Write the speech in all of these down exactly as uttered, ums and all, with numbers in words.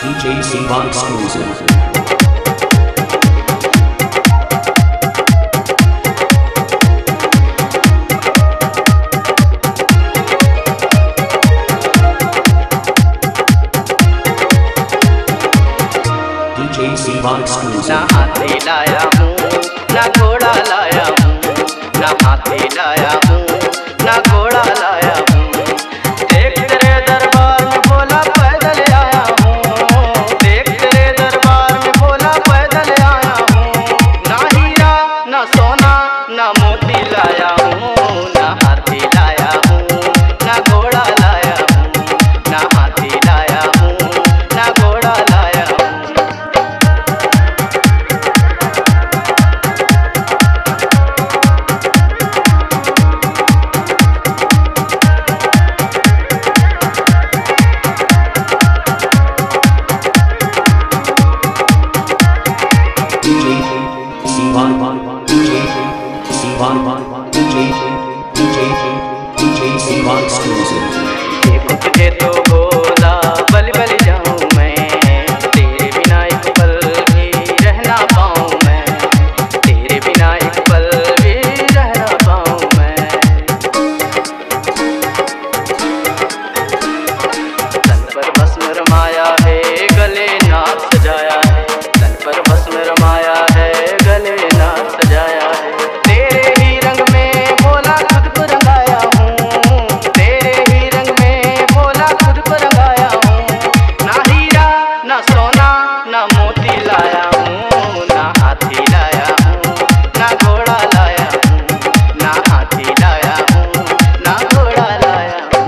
D J Sivan exclusive. D J Sivan exclusive. ना हाथी लाया हूँ ना घोड़ा लाया हूँ, ना हाथी लाया हूँ ना घोड़ा लाया हूँ। देख तेरे दरबार में भोला पैदल आया हूँ, देख तेरे दरबार में भोला पैदल आया हूँ। ना हीरा ना सोना ना मोती लाया हूँ, ना हाथी लाया हूँ ना घोड़ा लाया हूँ, ना हाथी लाया हूँ ना घोड़ा लाया हूँ। D J Sivan, D J Sivan, D J D J D J Sivan exclusive. देखो तुझे तो बोला बलि बलि जाऊं मैं, तेरे बिना एक पल भी रह ना पाऊं मैं, तेरे बिना एक पल भी रह ना पाऊं मैं। तन पर भस्म रमाया है गले नाग सजाया है, तन पर भस्म रमाया है गले नाग सजाया है। तेरे ही रंग में भोला खुद को रंगाया हूँ, तेरे ही रंग में भोला खुद को रंगाया हूँ। ना हीरा ना सोना ना मोती लाया हूँ, ना हाथी लाया हूँ ना घोड़ा लाया हूँ, ना हाथी लाया हूँ ना घोड़ा लाया हूँ।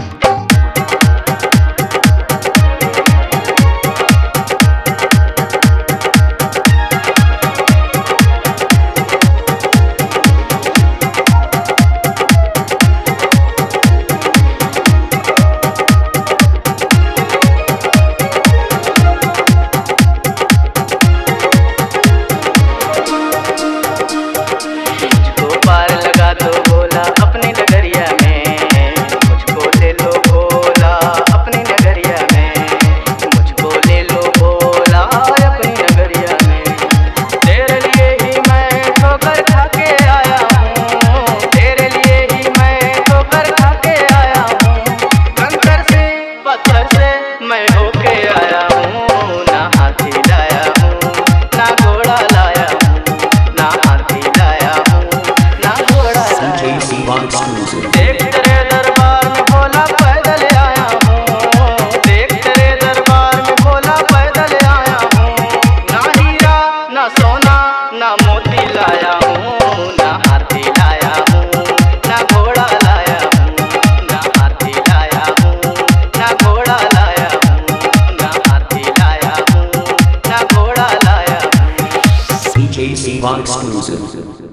मुझको पार लगा दो भोला अपनी नगरिया में, मुझको ले लो भोला अपनी नगरिया में, मुझको ले लो भोला अपनी नगरिया में। तेरे लिए ही मैं ठोकर खा के आया हूँ, तेरे लिए ही मैं ठोकर खा के आया हूँ। कंकर से पत्थर से मैं होके आया हूँ, ना हाथी लाया हूँ ना घोड़ा लाया हूँ, ना हाथी लाया हूँ ना घोड़ा D लाया J हूँ। Sivan exclusive. देख तेरे दरबार में भोला पैदल आया हूँ, देख तेरे दरबार में भोला पैदल आया हूँ। ना हीरा ना सोना ना मोती लाया हूँ, ना हाथी लाया हूँ ना घोड़ा लाया हूँ, ना हाथी लाया हूँ ना घोड़ा लाया हूँ, ना हाथी लाया हूँ ना घोड़ा लाया हूँ। D J Sivan exclusive.